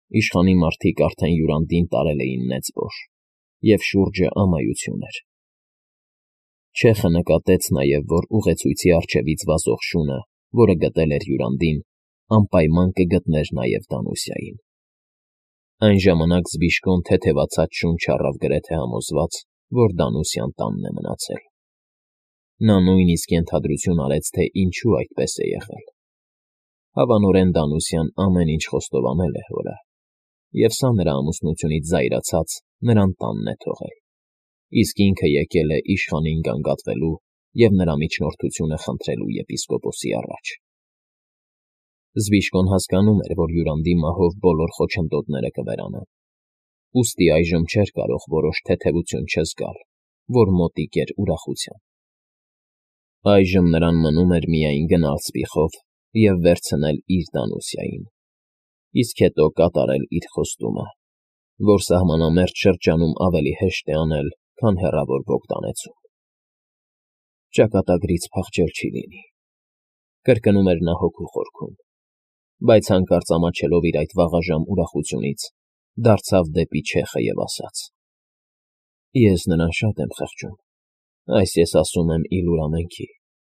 Իշխանի մարդիկ արդեն յուրանդին տարել էին նեծվոշ, և շուրջը ամայություն էր։ Չեխը նկատեց նաև, որ ուղեցույցի առջևից վազող շունը, որը գտել էր յուրանդին, անպայման կգտներ նաև Դանուսիային։ Այն ժամանակ Զբիշկոն թեթևացած շունչ առավ գրեթե համոզված, որ Դանուսիան տանն է մնացել։ Նա նույնիսկ ենթադրություն արեց, թե ինչու այդպես է եղել։ Հավանորեն Դանուսիան ամեն ինչ խոստովանել է հորը, և սա նրա ամուսնությունից զայրացած նրան տանն է թողել, իսկ ինքը եկել է իշխանին գանգատվելու և նրա միջնորդությունը խնդրելու եպիսկոպոսի առաջ։ Զբիշկոն հասկանում էր, որ յուրանդի մահով բոլոր խոչընդոտները կվերանան, ուստի այժմ չէր կարող որոշ թեթևություն չզգալ, որ մոտիկ էր ուրախության։ Այժմ նրան մնում էր միայն գնալ Սպիխով և վերցնել իր Դանուսիային, իսկ հետո կատարել իր խոստումը, որ սահմանամերձ շրջանում ավելի հեշտ է անել, քան հեռավոր Բոգդանեցում։ Ճակատագրից փախչել չի լինի, կրկնում էր նա հոգու խորքում, բայց հանկարծ ամաչելով իր այդ վաղաժամ ուրախությունից, դարձավ դեպի Չեխը և ասաց. Ես նրան շատ եմ խղճում, այս ես ասում եմ իլուր ամենքի։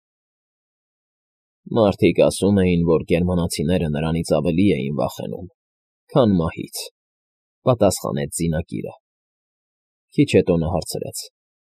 Մարդիկ ասում էին, որ գերմանացիները նրանից ավելի էին վախենում, քան մահից, պատասխանեց զինակիրը։ Քիչ հետո նա հարցրեց.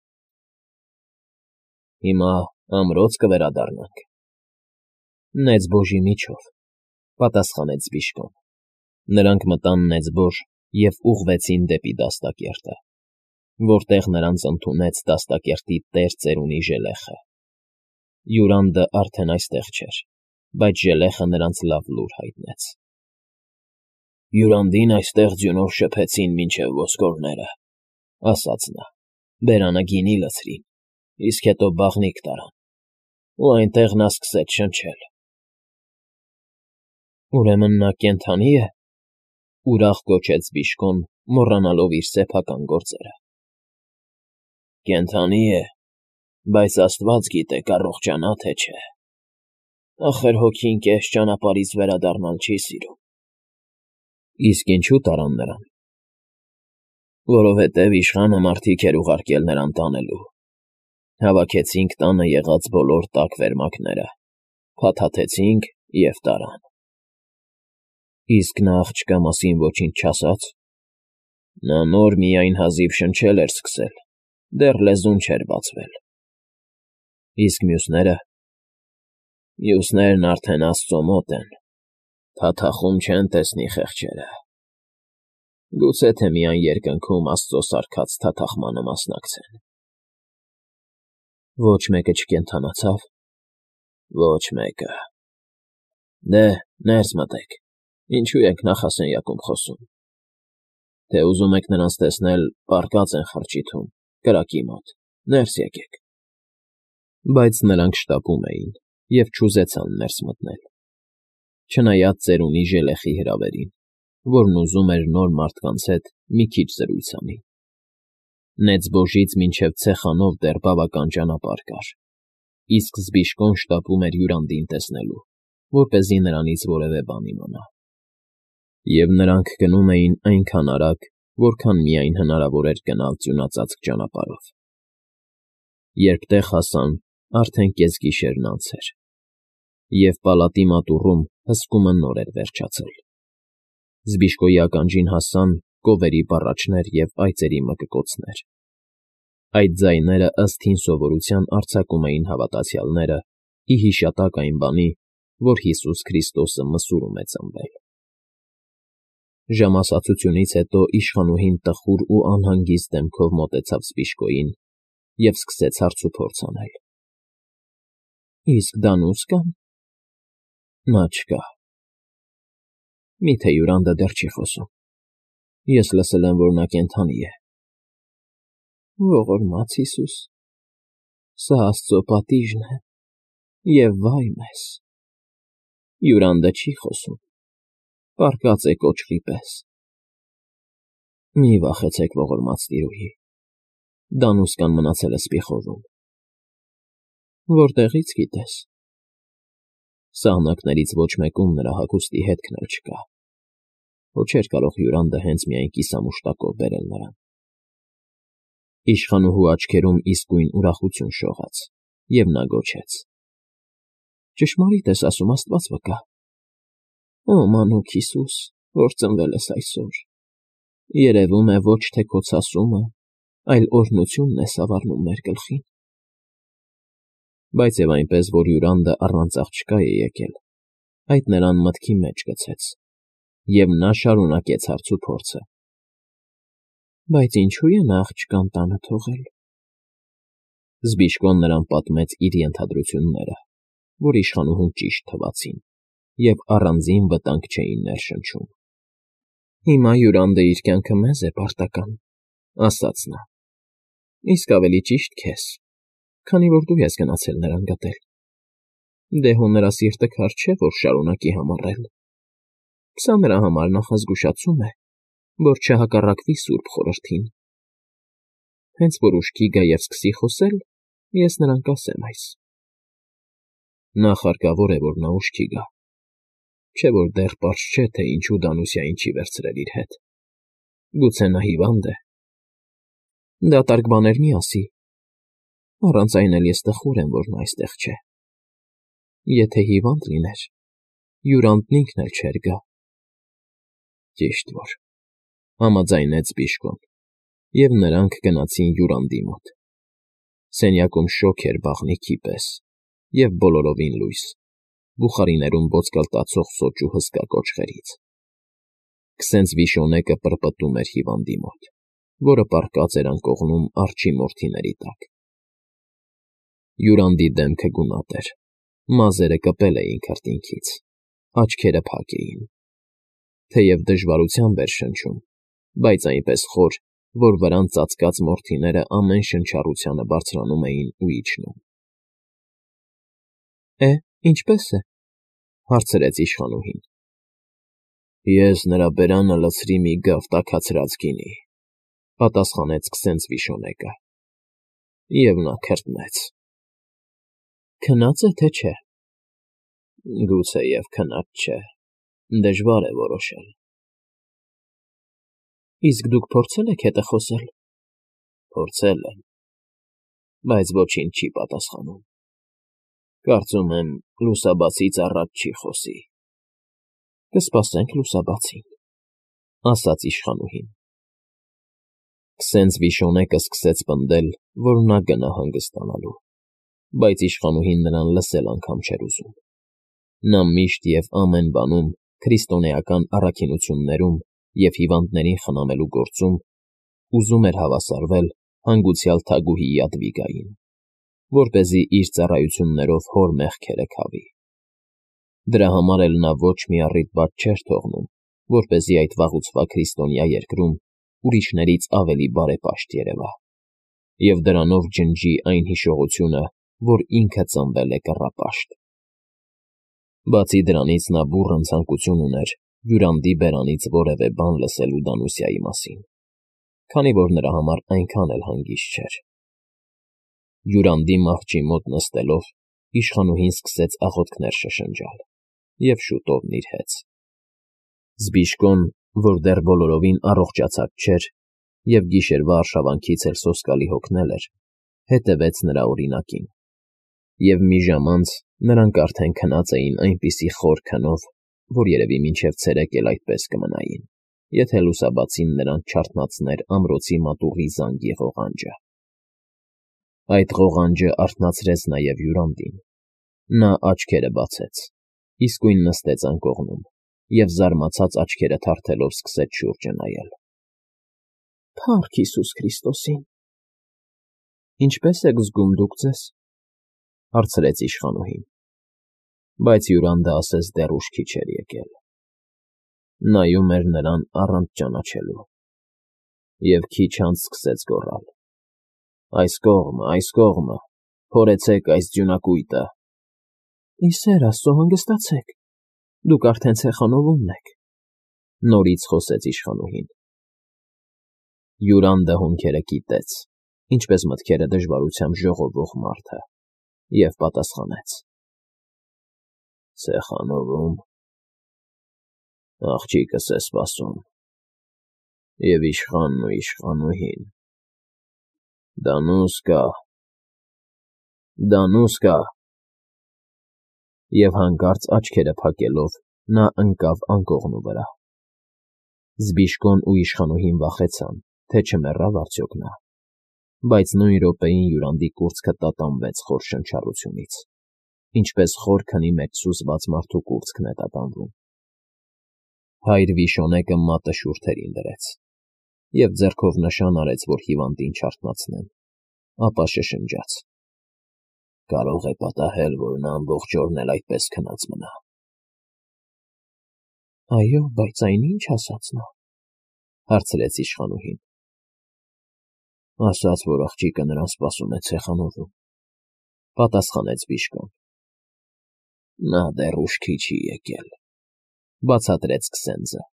Հիմա ամրոց կվերադառնանք։ Նեծբոժի միջով, պատասխանեց Զբիշկոն։ Նրանք մտան Նեծբոժ և ուղղվեցին դեպի դաստակերտը, որտեղ նրանց ընդունեց դաստակերտի տեր ծերունի Ժելեխը։ Յուրանդը արդեն այստեղ չէր, բայց Ժելեխը նրանց լավ լուր հայտնեց։ Յուրանդին այստեղ ձյունով շփեցին մինչև ոսկորները, ասաց նա, բերանը գինի լցրին, իսկ հետո բաղնիք տարան, ու այնտեղ նա սկսեց շնչել։ Ուրեմն նա կենդանի՞ է, ուրախ գոչեց Զբիշկոն, մոռանալով իր սեփական գործերը։ Կենդանի է, բայց Աստված գիտե կառողջանա, թե չէ։ Ախր հոգին կես ճանապարհից վերադառնալ չի սիրում։ Իսկ ինչու տարան նրան։ Որովհետև իշխանը մարդիկ էր ուղարկել նրան տանելու։ Հավաքեցինք տանը եղած բոլոր տաք վերմակները, փաթաթեցինք և տարան։ Իսկ նա աղջկա մասին ոչինչ չասա՞ց։ Նա նոր միայն հազիվ շնչել էր սկսել, դեռ լեզուն չէր բացվել։ Իսկ մյուսները։ Մյուսներն արդեն Աստծո մոտ են, թաթախում չեն տեսնի խեղճերը։ Գուցե թե միայն երկնքում Աստծո սարքած թաթախմանը մասնակցեն։ Ոչ մեկը չկենդանացա՞վ։ Ոչ մեկը։ Դե, ներս մտեք, ինչու եք նախասենյակում խոսում։ Թե ուզում եք նրանց տեսնել, պառկած են խրճիթում, կրակի մոտ, ներս եկեք։ Բայց նրանք շտապում էին և չուզեցան ներս մտնել, չնայած ծերունի Ժելեխի հրավերին, որն ուզում էր նոր մարդկանց հետ մի քիչ զրույց անի։ Նեծբոժից մինչև Ցեխանով դեռ բավական ճանապարհ կար, իսկ Զբիշկոն շտապում էր յուրանդին տեսնելու, որպեսզի նրանից որևէ բան իմանա։ Եվ նրանք գնում էին այնքան արագ, որքան միայն հնարավոր էր գնալ ձյունածածկ ճանապարհով։ Երբ տեղ հասան, արդեն կեսգիշերն անց էր, և պալատի մատուռում հսկումը նոր էր վերջացել։ Զբիշկոյի ականջին հասան կովերի բառաչներ և այծերի մկկոցներ։ Այդ ձայները ըստ հին սովորության արձակում էին հավատացյալները ի հիշատակ այն բանի, որ Հիսուս Քրիստոսը մսուրում է ծնվել։ Ժամասացությունից հետո իշխանուհին տխուր ու անհանգիստ դեմքով մոտեցավ Զբիշկոյին և սկսեց հարցուփորձ անել։ Իսկ Դանուսկա՞ն։ Նա չկա։ Մի՞թե Յուրանդը դեռ չի խոսում։ Ես լսել եմ, որ նա կենդանի է։ Ողորմած Հիսուս, սա Աստծո պատիժն է, և վայ մեզ։ Յուրանդը չի խոսում, պառկած է կոճղի պես։ Մի վախեցեք, ողորմած տիրուհի, Դանուսկան մնացել է Սպիխովում։ Որտեղի՞ց գիտես։ Սահնակներից ոչ մեկում նրա հագուստի հետքն էլ չկա։ որ չէր կարող հյուրանդը հենց միայն կիսամուշտակով բերել նրան։ Իշխանուհու աչքերում իսկույն ուրախություն շողաց, և նա գոչեց. «Ճշմարիտ ես ասում, Աստված վկա։ Ո մանուկ Հիսուս, որ ծնվել ես այսօր, երևում է ոչ թե քո ցասումը, այլ օրհնությունն է սավառնում մեր գլխին»։ Բայց և այնպես, որ հյուրանդը առանց աղջկա է եկել, այդ նրան մտքի մեջ գցեց, և նա շարունակեց հարցուփորձը. «Բայց ինչո՞ւ է նա աղջկան տանը թողել»։ Զբիշկոն նրան պատմեց իր ենթադրությունները, որ իշխանուհուն ճիշտ թվացին և առանձին վտանգ չէին ներշնչում։ «Հիմա հյուրանդը իր կյանքը մեզ է պարտական», ասաց նա, «իսկ ավելի ճիշտ քեզ, քանի որ դու ես գնացել նրան գտել։ Դե հո նրա սիրտը քար չէ, որ շարունակի համառել։ Սա նրա համար նախազգուշացում է, որ չհակառակվի Սուրբ Խորհրդին։ Հենց որ ուշքի գա և սկսի խոսել, ես նրան կասեմ այս»։ Նախ հարկավոր է, որ նա ուշքի գա, չէ՞ որ դեռ պարզ չէ, թե ինչու Դանուսիային չի վերցրել իր հետ։ Գուցե նա հիվանդ է։ Դատարկ բաներ մի ասի, առանց այն էլ ես տխուր եմ, որ նա այստեղ չէ։ Եթե հիվանդ լիներ, հյուրանդն ինքն էլ չէր գա։ Ճիշտ որ, համաձայնեց Բիշկոն, և նրանք գնացին հյուրանդի մոտ։ Սենյակում շոգ էր բաղնիքի պես և բոլորովին լույս, բուխարիներում ոսկալտացող սոճու հսկա կոճղերից։ Քսենց Վիշոնեկը պրպտում էր հիվանդի մոտ, որը պառկած էր անկողնում արջի մորթիների տակ։ Հյուրանդի դեմքը գունատ էր, մազերը կպել էին քրտինքից, աչքերը փակ էին։ Թեև դժվարությամբ էր շնչում, բայց այնպես խոր, որ վրան ծածկած մորթիները ամեն շնչառությանը բարձրանում էին ու իջնում։ Ինչպե՞ս է,֊ հարցրեց իշխանուհին։ Ես նրա բերանը լցրի մի գավ տաքացրած գինի, պատասխանեց քսենց Վիշոնեկը, և նա քրտնեց։ Քնա՞ծ է, թե չէ։ Գուցեև քնած չէ, դժվար է որոշել։ Իսկ դուք փորձել եք հետը խոսել։ Փորձել եմ, բայց ոչինչ չի պատասխանում։ Կարծում եմ, լուսաբացից առաջ չի խոսի։ Կսպասենք լուսաբացին, ասաց իշխանուհին։ Քսենց Վիշոնեկը սկսեց պնդել, որ նա գնա հանգստանալու, բայց իշխանուհին նրան լսել անգամ չէր ուզում։ Նա միշտ և ամեն բանում, քրիստոնեական առաքինություններում և հիվանդներին խնամելու գործում ուզում էր հավասարվել հանգուցյալ թագուհի Յադվիգային, որպեսզի իր ծառայություններով հոր մեղքերը քավի։ Դրա համար էլ նա ոչ մի առիթ բաց չէր թողնում, որպեսզի այդ վաղուցվա քրիստոնյա երկրում ուրիշներից ավելի բարեպաշտ երևա, և դրանով ջնջի այն հիշողությունը, որ ինքը ծնվել է կռապաշտ։ Բացի դրանից նա բուռն ցանկություն ուներ հյուրանդի բերանից որևէ բան լսելու Դանուսիայի մասին, քանի որ նրա համար այնքան էլ հանգիստ չէր։ Հյուրանդի մահճի մոտ նստելով, իշխանուհին սկսեց աղոթքներ շշնջալ և շուտով նիրհեց։ Զբիշկոն, որ դեռ բոլորովին առողջացած չէր և գիշերվա արշավանքից էլ սոսկալի հոգնել էր, հետևեց նրա օրինակին, և մի ժամ անց նրանք արդեն քնած էին այնպիսի խոր քնով, որ երևի մինչև ցերեկ էլ այդպես կմնային, եթե լուսաբացին նրանց չարթնացներ ամրոցի մատուռի զանգի ղողանջը։ Այդ ղողանջը արթնացրեց նաև հյուրանդին։ Նա աչքերը բացեց, իսկույն նստեց անկողնում և զարմացած աչքերը թարթելով սկսեց շուրջը նայել։ Փառք Հիսուս Քրիստոսին։ Ինչպե՞ս եք զգում դուք ձեզ, հարցրեց իշխանուհին, բայց հյուրանդը ասես դեռ ուշքի չէր եկել։ Նայում էր նրան առանց ճանաչելու և քիչ անց սկսեց գոռալ. Այս կողմը, փորեցեք այս ձյունակույտը։ Ի սեր Աստծո, հանգստացեք, դուք արդեն ցեխանովումն եք, նորից խոսեց իշխանուհին։ Հյուրանդը հոնքերը կիտեց, ինչպես մտքերը դժվարությամբ ժողովող մարդը, և պատասխանեց. Ցեխանովում։ Աղջիկս է սպասում, և իշխանն ու իշխանուհին։ Դանուսկա… Եվ հանկարծ աչքերը փակելով՝ նա ընկավ անկողնու վրա։ Զբիշկոն ու իշխանուհին վախեցան, թե չմեռավ արդյոք նա, բայց նույն րոպեին յուրանդի կուրծքը տատանվեց խոր շնչառությունից, ինչպես խոր քնի մեջ սուզված մարդու կուրծքն է տատանվում։ Հայր Վիշոնակը մատը շուրթերին դրեց և ձեռքով նշան արեց, որ հիվանդին չարթնացնեն, ապա շշնջաց. «Կարող է պատահել, որ նա ամբողջ օրն էլ այդպես քնած մնա»։ ֊ Այո, բայց այն ի՞նչ ասաց նա,֊ հարցրեց իշխանուհին։ ֊ Ասաց, որ աղջիկը նրան սպասում է ցեխանովում,֊ պատասխանեց Բիժկոն։ ֊ Նա դեռ ուշքի չի եկել,֊ բացատրեց Քսենձը։